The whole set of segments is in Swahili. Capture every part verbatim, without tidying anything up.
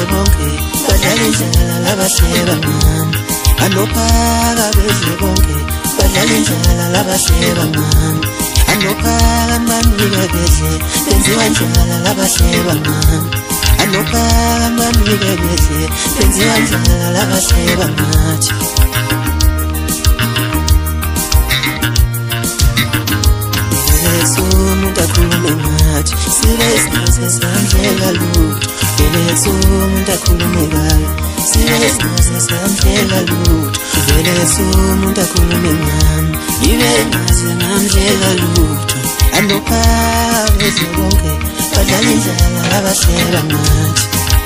bonke badlala indlala labahleba mama anophaka beze bonke badlala indlala labahleba mama anophaka banike bedle benziwa indlala labahleba mama anophaka banike bedle benziwa indlala labahleba mathi umuntu akhulume ngathi sibe isingaze samhlela lutho vele umuntu akhulume ngayo sibe isingaze samhlela lutho vele umuntu akhulume ngami ibe ngaze ngamhlela lutho anophaka beze bonke badlala indlala labahleba ngathi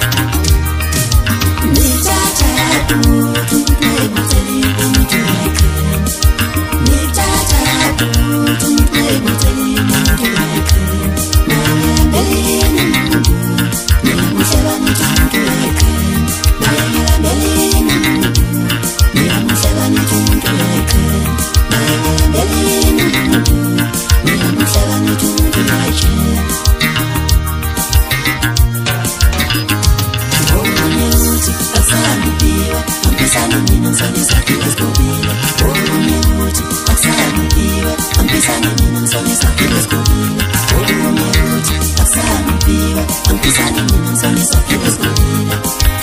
nithatha umuntu nebuteli umuntu yakhe nithatha umuntu nebuteli umuntu yakhe nayambelini umuntu niyamuhleba umuntu yakhe nayambelini umuntu niyamuhleba umuntu yakhe nayambelini umuntu niyamuhleba umuntu yakhe Aksanipiwe, ampisani mina nsani sakhi esikobile Omunye uthi, aksanipiwe, ampisani mina nsani sakhi esikobile Omunye uthi, aksanipiwe, ampisani mina nsani sakhi esikobile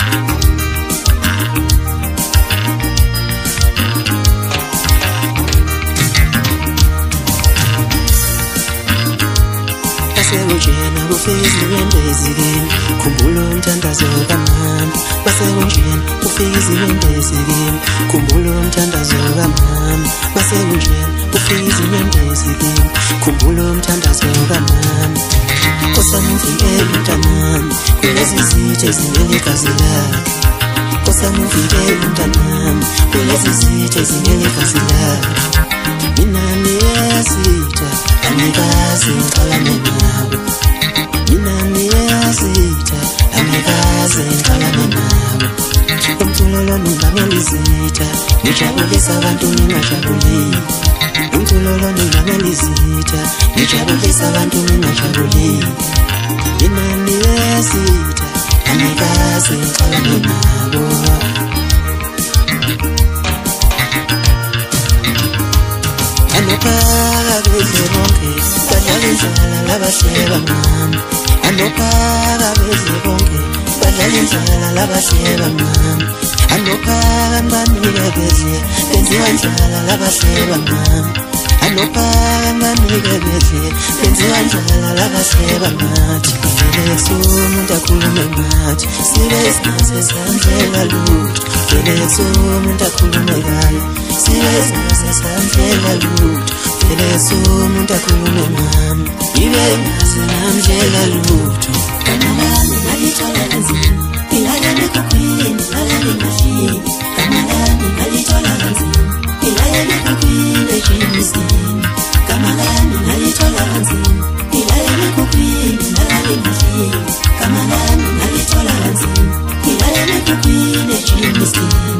Basekunjena kufika izilwembe ezikini Khumbula umthandazo kamama Basekunjena kufika izilwembe ezikini Khumbula umthandazo kamama Basekunjena kufika izilwembe ezikini Khumbula umthandazo kamama Nkosami mvikele umntanami kulezi zithe ezingela igazi lakhe Nkosami mvikele umntanami kulezi zithe ezingela igazi lakhe Mina niyazitha angikaze ngixabane nawe Mina niyazitha angikaze ngixabane nawe Umculo lo ngingamelizitha ngijabulisa abantu ngingajabulile Umculo lo ngingamelizitha ngijabulisa abantu ngingajabulile Mina niyazitha angikaze ngixabane nawe Anophaka beze bonke badlala indlala labahleba mama Anophaka beze bonke badlala indlala labahleba mama Anophaka banike bedle benziwa indlala labahleba mama Anophaka banike bedle benziwa indlala labahleba mathi vele umuntu akhulume ngathi sibe isingaze samhlela lutho vele umuntu akhulume ngayo sibe isingaze samhlela lutho vele umuntu akhulume ngami ibe ngaze ngamhlela lutho kamalami ngalithola kanzima ngilala nekhukhwini ngilala ngemashini kamalami ngalithola kanzima ngilala nekhukhwini ejimisini kamalami ngalithola kanzima ngilala nekhukhwini ngilala ngemashini kamalami ngalithola kanzima ngilala nekhukhwini ejimisini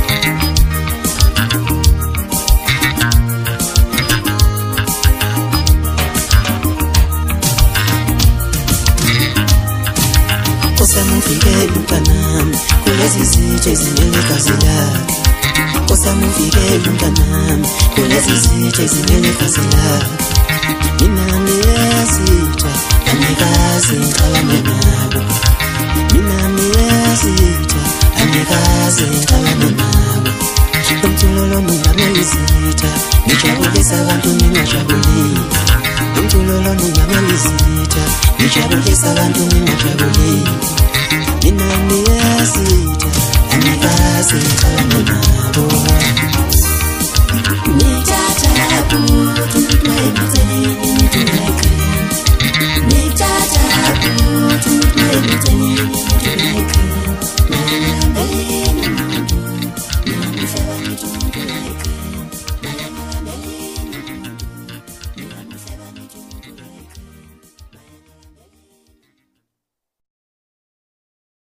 Nkosami mvikele umntanami kulezi zithe ezingela igazi lakhe Nkosami mvikele umntanami kulezi zithe ezingela igazi lakhe Mina niyazitha angikaze ngixabane nawe Mina niyazitha angikaze ngixabane nawe Umculo lo ngingamelizitha ngijabulisa abantu ngingajabulile Umculo lo ngingamelizitha ngijabulisa abantu ngingajabulile Mina niyazitha angikaze ngixabane nabo Nithatha umuntu nebuteli umuntu yakhe Nithatha umuntu nebuteli umuntu yakhe